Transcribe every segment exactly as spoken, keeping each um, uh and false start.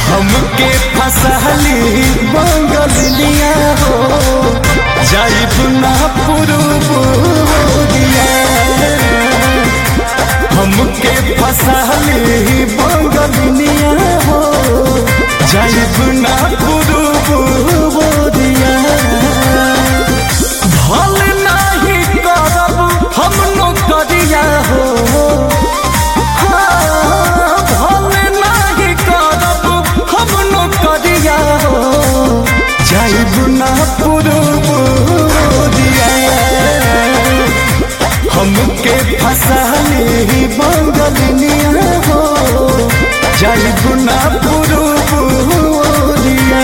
हमके फसली बंगलिया हो जाइब ना पूर्व दिया। हमके फसली बंगलिया हो जाइब ना पूर्व दिया। भल नहीं करब हम नौकरिया हो, जाइब ना पूर्व दिया। हमके फसली बंगलिया हो जाइब ना पूर्व दिया।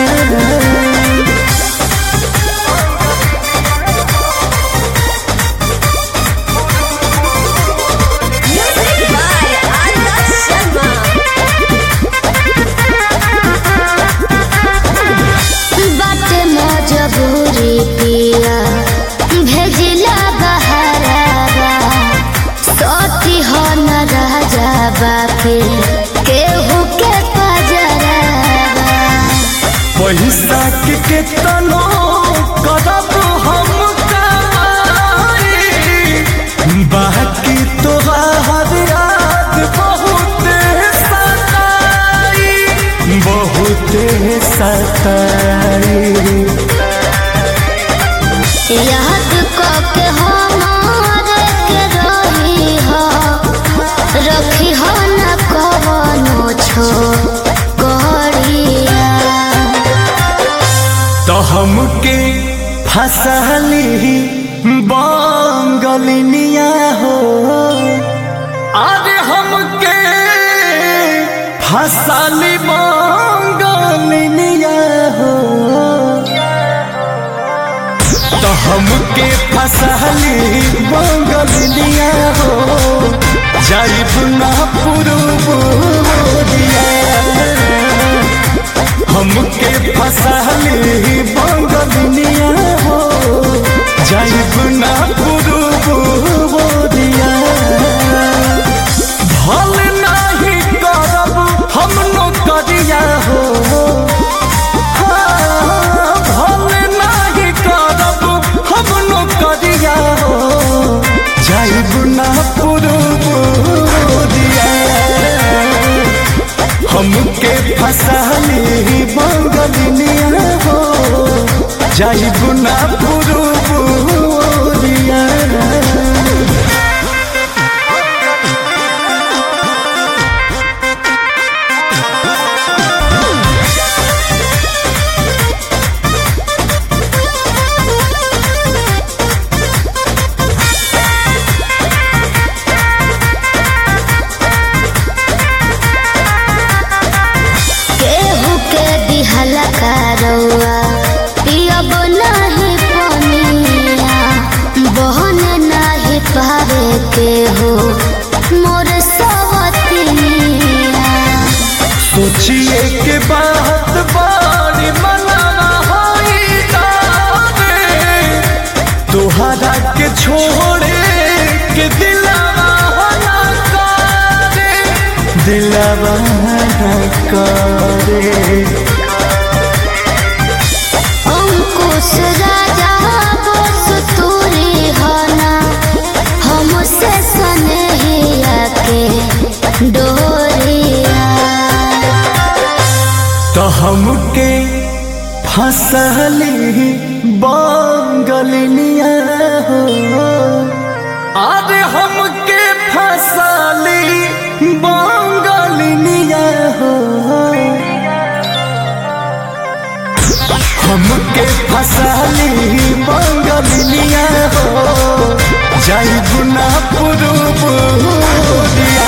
जबूरी पिया भेजिला बहरावा सोती हो न राजा बापे केहू के पजरावा। पैसा के केतनो करब हम कमाई बाकी तोहार याद बहुत सताई बहुत सताई। याद के हमारे के रही हो रखी हो न कवनो छो करिया। तो हमके फसली बंगलिया हो अरे हमके फसली बंगलिया हो। तो हमके फसली बंगलिया हो जाइब ना पूर्व दिया। हमके फसली बंगलिया हो जाइब ना पूर्व दिया। भल नहीं करब हम नौकरिया हो, जाइब ना पूर्व दिया। हमके फसली बंगलिया हो जाइब ना पूर्व दिया। हलकारौआ पियब नहीं पनिया बहन नहीं पावे के हो मोर सवतिया। सोचिए के बात बारी मनाना होई तारे तोहरा के छोड़े के दिलवा ना करे दिलवा ना करे। राजा बस तूरी होना हमसे सनहिया के डोरिया। तो हमके फसली बंगलिया हो अरे हमके फसली बंगलिया हो। हमके फसली बंगलिया हो जाइब ना पूर्व दिया।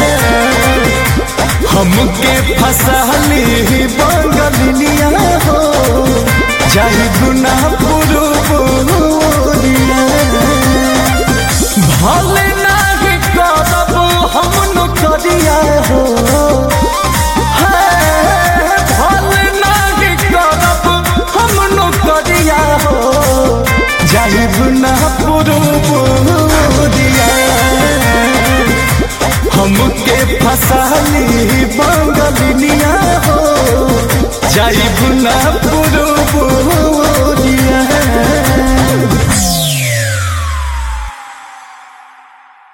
हमके फसली बंगलिया हो जाइब ना पूर्व दिया। भल नहीं करब हम नौकरिया हो, जाइब ना पूर्व दिया। हमके फसाली बंगलिनिया हो जाइब ना पुरुबु